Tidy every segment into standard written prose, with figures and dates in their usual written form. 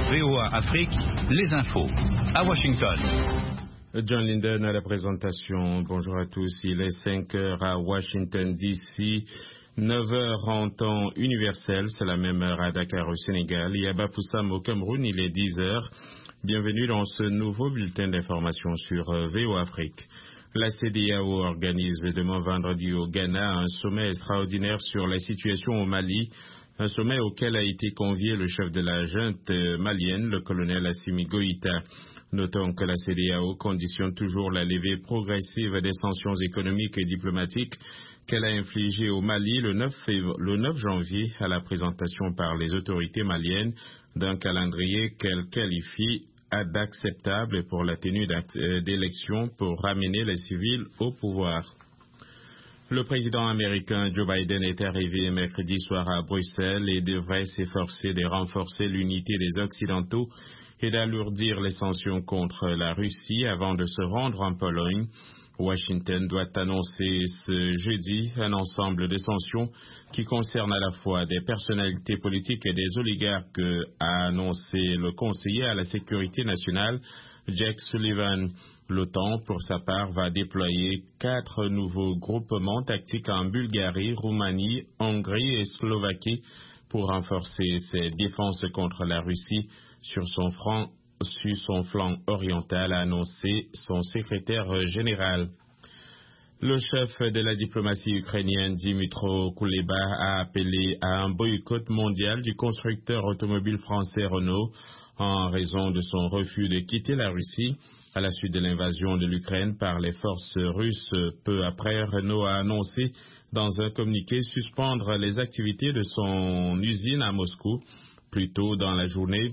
VOA Afrique, les infos. À Washington. John Linden à la présentation. Bonjour à tous. Il est 5 heures à Washington DC, 9 heures en temps universel. C'est la même heure à Dakar au Sénégal et à Bafoussam au Cameroun. Il est 10 heures. Bienvenue dans ce nouveau bulletin d'information sur VOA Afrique. La CEDEAO organise demain vendredi au Ghana un sommet extraordinaire sur la situation au Mali. Un sommet auquel a été convié le chef de la junte malienne, le colonel Assimi Goïta. Notons que la CEDEAO conditionne toujours la levée progressive des sanctions économiques et diplomatiques qu'elle a infligées au Mali le 9 janvier à la présentation par les autorités maliennes d'un calendrier qu'elle qualifie d'acceptable pour la tenue d'élections pour ramener les civils au pouvoir. Le président américain Joe Biden est arrivé mercredi soir à Bruxelles et devrait s'efforcer de renforcer l'unité des Occidentaux et d'alourdir les sanctions contre la Russie avant de se rendre en Pologne. Washington doit annoncer ce jeudi un ensemble de sanctions qui concernent à la fois des personnalités politiques et des oligarques, a annoncé le conseiller à la sécurité nationale Jake Sullivan. L'OTAN, pour sa part, va déployer 4 nouveaux groupements tactiques en Bulgarie, Roumanie, Hongrie et Slovaquie pour renforcer ses défenses contre la Russie sur son flanc oriental, a annoncé son secrétaire général. Le chef de la diplomatie ukrainienne, Dmytro Kuleba, a appelé à un boycott mondial du constructeur automobile français Renault en raison de son refus de quitter la Russie. À la suite de l'invasion de l'Ukraine par les forces russes, peu après, Renault a annoncé dans un communiqué suspendre les activités de son usine à Moscou. Plus tôt dans la journée,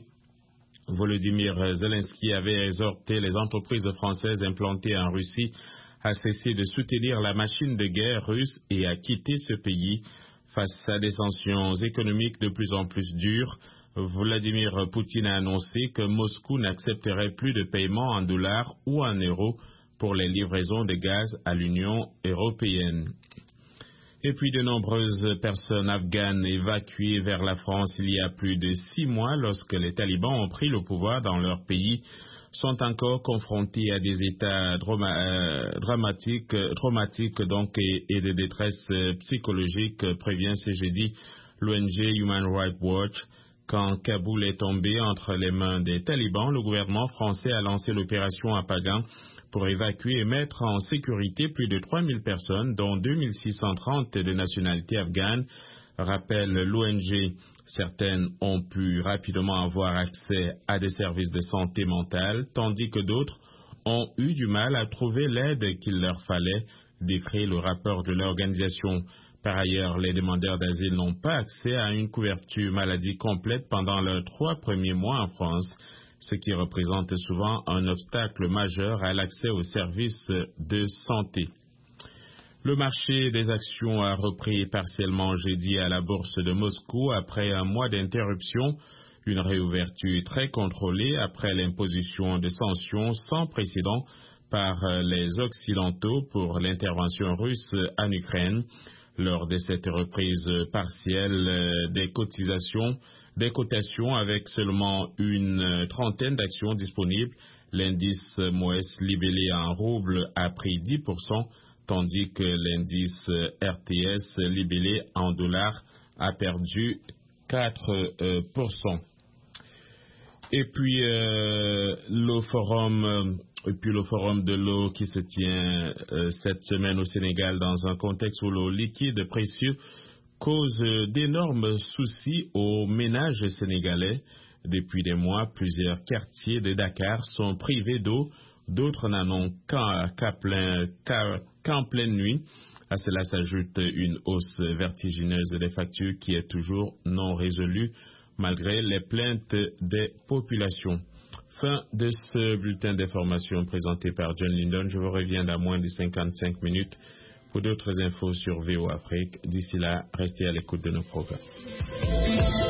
Volodymyr Zelensky avait exhorté les entreprises françaises implantées en Russie à cesser de soutenir la machine de guerre russe et à quitter ce pays. Face à des sanctions économiques de plus en plus dures, Vladimir Poutine a annoncé que Moscou n'accepterait plus de paiement en dollars ou en euros pour les livraisons de gaz à l'Union européenne. Et puis de nombreuses personnes afghanes évacuées vers la France il y a plus de 6 mois lorsque les talibans ont pris le pouvoir dans leur pays sont encore confrontés à des états traumatiques et de détresse psychologique, prévient ce jeudi l'ONG Human Rights Watch. Quand Kaboul est tombé entre les mains des talibans, le gouvernement français a lancé l'opération Apagan pour évacuer et mettre en sécurité plus de 3000 personnes, dont 2630 de nationalité afghane, rappelle l'ONG. Certaines ont pu rapidement avoir accès à des services de santé mentale, tandis que d'autres ont eu du mal à trouver l'aide qu'il leur fallait, décrit le rapport de l'organisation. Par ailleurs, les demandeurs d'asile n'ont pas accès à une couverture maladie complète pendant leurs 3 premiers mois en France, ce qui représente souvent un obstacle majeur à l'accès aux services de santé. Le marché des actions a repris partiellement jeudi à la bourse de Moscou après un mois d'interruption, une réouverture très contrôlée après l'imposition de sanctions sans précédent par les Occidentaux pour l'intervention russe en Ukraine. Lors de cette reprise partielle des cotations avec seulement une trentaine d'actions disponibles, l'indice MOES libellé en roubles a pris 10%, tandis que l'indice RTS libellé en dollars a perdu 4%. Et puis le forum de l'eau qui se tient cette semaine au Sénégal dans un contexte où l'eau liquide précieux cause d'énormes soucis aux ménages sénégalais. Depuis des mois, plusieurs quartiers de Dakar sont privés d'eau, d'autres n'en ont qu'en pleine nuit. À cela s'ajoute une hausse vertigineuse des factures qui est toujours non résolue malgré les plaintes des populations. Fin de ce bulletin d'information présenté par John Linden. Je vous reviens dans moins de 55 minutes pour d'autres infos sur VOA Afrique. D'ici là, restez à l'écoute de nos programmes.